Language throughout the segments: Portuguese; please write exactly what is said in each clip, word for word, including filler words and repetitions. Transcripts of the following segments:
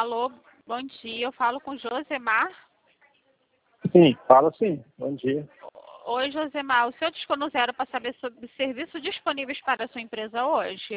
Alô, bom dia. Eu falo com Josemar. Sim, fala sim. Bom dia. Oi, Josemar. O senhor discou no zero para saber sobre serviços disponíveis para a sua empresa hoje?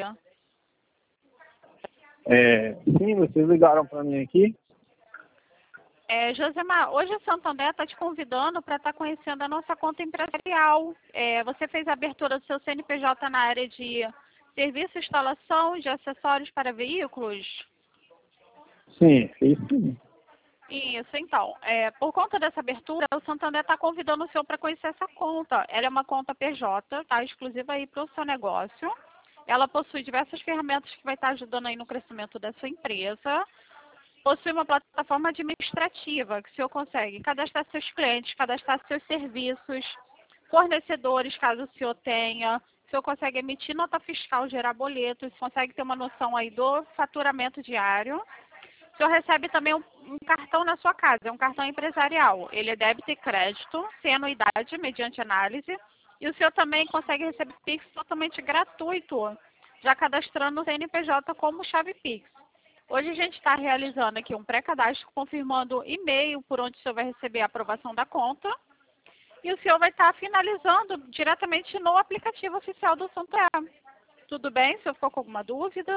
É, sim, vocês ligaram para mim aqui. É, Josemar, hoje o Santander está te convidando para estar conhecendo a nossa conta empresarial. É, você fez a abertura do seu C N P J na área de serviço e instalação de acessórios para veículos? Sim, fiz sim. Isso, então. É, por conta dessa abertura, o Santander está convidando o senhor para conhecer essa conta. Ela é uma conta P J, tá? Exclusiva aí para o seu negócio. Ela possui diversas ferramentas que vai estar ajudando aí no crescimento da sua empresa. Possui uma plataforma administrativa que o senhor consegue cadastrar seus clientes, cadastrar seus serviços, fornecedores, caso o senhor tenha. O senhor consegue emitir nota fiscal, gerar boletos, consegue ter uma noção aí do faturamento diário. O senhor recebe também um, um cartão na sua casa, é um cartão empresarial. Ele é débito e crédito, sem anuidade, mediante análise. E o senhor também consegue receber Pix totalmente gratuito, já cadastrando o C N P J como chave Pix. Hoje a gente está realizando aqui um pré-cadastro, confirmando o e-mail por onde o senhor vai receber a aprovação da conta. E o senhor vai estar finalizando diretamente no aplicativo oficial do Santander. Tudo bem? O senhor ficou com alguma dúvida?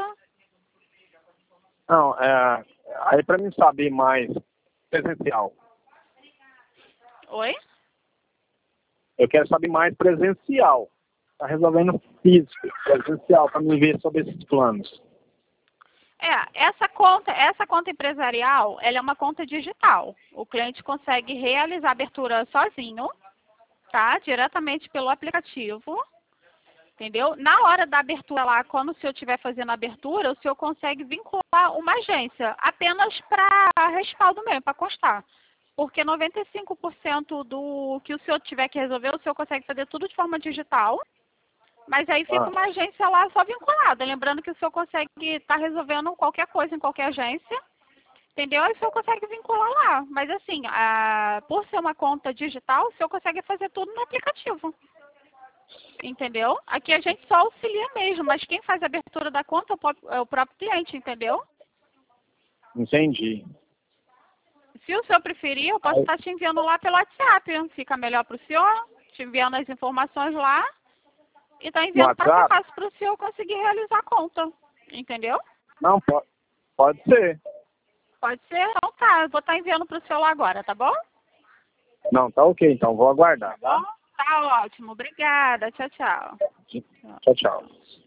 Não, é, aí para mim saber mais presencial. Oi? Eu quero saber mais presencial. Tá resolvendo físico, presencial, para me ver sobre esses planos. É, essa conta, essa conta empresarial, ela é uma conta digital. O cliente consegue realizar a abertura sozinho, tá? Diretamente pelo aplicativo, entendeu? Na hora da abertura lá, quando o senhor estiver fazendo a abertura, o senhor consegue vincular uma agência, apenas para respaldo mesmo, para constar. Porque noventa e cinco por cento do que o senhor tiver que resolver, o senhor consegue fazer tudo de forma digital. Mas aí fica Ah, uma agência lá só vinculada. Lembrando que o senhor consegue estar resolvendo qualquer coisa em qualquer agência. Entendeu? Aí o senhor consegue vincular lá. Mas assim, a, por ser uma conta digital, o senhor consegue fazer tudo no aplicativo. Entendeu? Aqui a gente só auxilia mesmo, mas quem faz a abertura da conta é o próprio, é o próprio cliente, entendeu? entendi. Se o senhor preferir, eu posso Aí, estar te enviando lá pelo WhatsApp. Fica melhor para o senhor, te enviando as informações lá. E está no enviando passo a WhatsApp? passo para o senhor conseguir realizar a conta. Entendeu? Não, pode, pode ser. Pode ser? Então tá, eu vou estar enviando para o senhor lá agora, tá bom? Não, tá ok, então vou Tá aguardar, bom? tá? Tá ótimo. Obrigada. Tchau, tchau. Tchau, tchau.